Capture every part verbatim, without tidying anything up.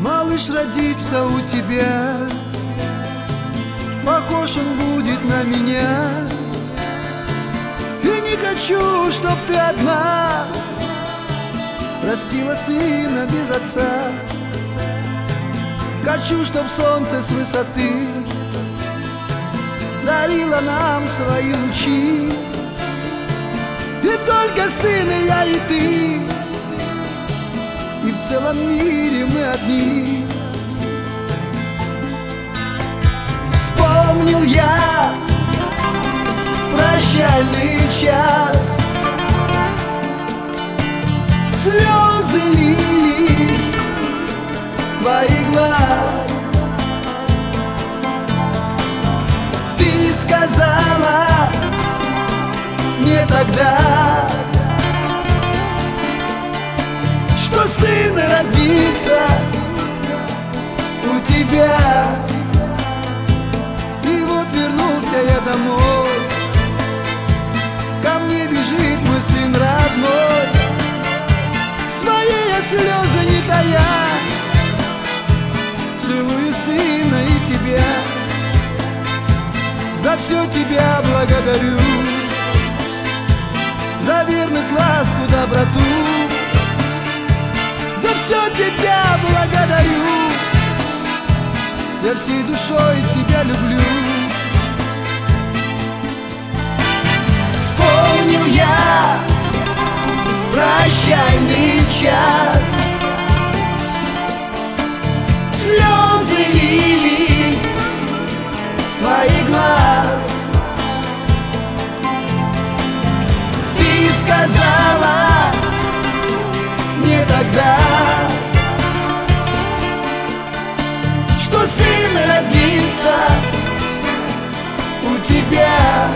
малыш родится у тебя, похож он будет на меня. И не хочу, чтоб ты одна растила сына без отца. Хочу, чтоб солнце с высоты дарило нам свои лучи. И только сын и я, и ты, и в целом мире мы одни. Вспомнил я прощальный час, слезы лились с твоих глаз. Ты сказала мне тогда, что сын родится у тебя. И вот вернулся я домой, ко мне бежит мой сын родной. Свои я слезы не тая, целую сына и тебя. За все тебя благодарю, за верность, ласку, доброту. За все тебя благодарю, я всей душой тебя люблю. Вспомнил я прощальный час, слезы лились с твоих глаз. Ты сказала мне тогда, что сын родится у тебя.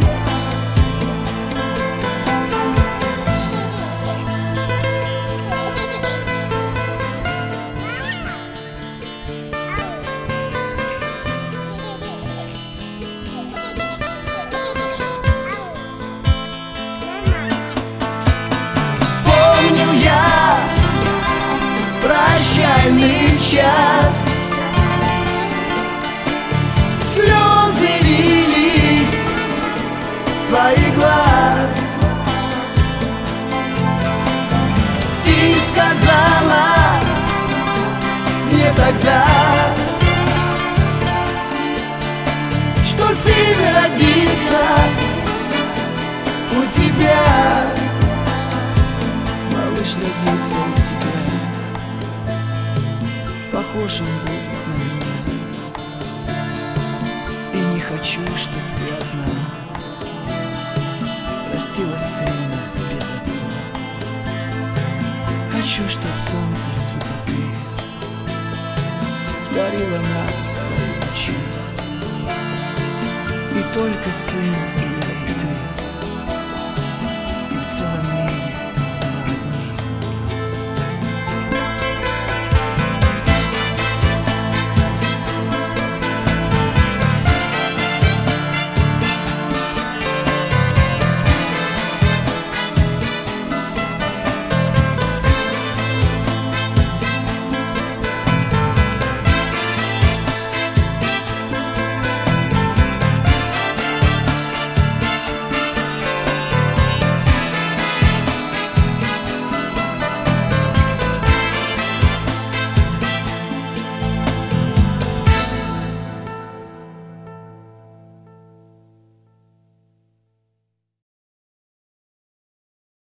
Вспомнил я прощальный час, слезы лились с твоих глаз. Ты сказала мне тогда, что сын родится у тебя. Малыш родится у тебя, похож он будет на меня. И не хочу, чтоб ты одна растила сына без отца. Хочу, чтоб солнце с высоты дарило нам свои лучи. И только сын